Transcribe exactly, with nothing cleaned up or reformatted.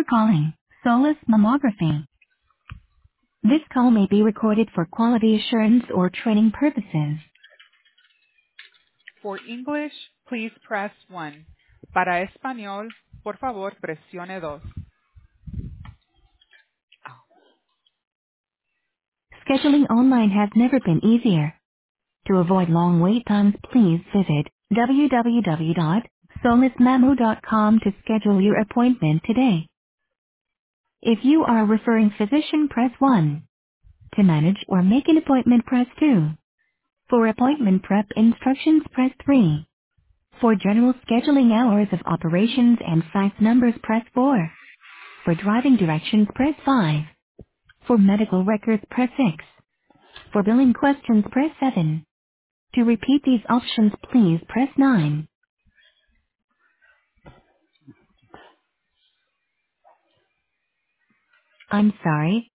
calling Solus Mammography. This call may be recorded for quality assurance or training purposes. For English, please press one. Para español, por favor, presione dos. Scheduling online has never been easier. To avoid long wait times, please visit w w w dot solus mammo dot com to schedule your appointment today. If you are a referring physician, press one. To manage or make an appointment, press two. For appointment prep instructions, press three. For general scheduling hours of operations and fax numbers, press four. For driving directions, press five. For medical records, press six. For billing questions, press seven. To repeat these options, please press nine. I'm sorry,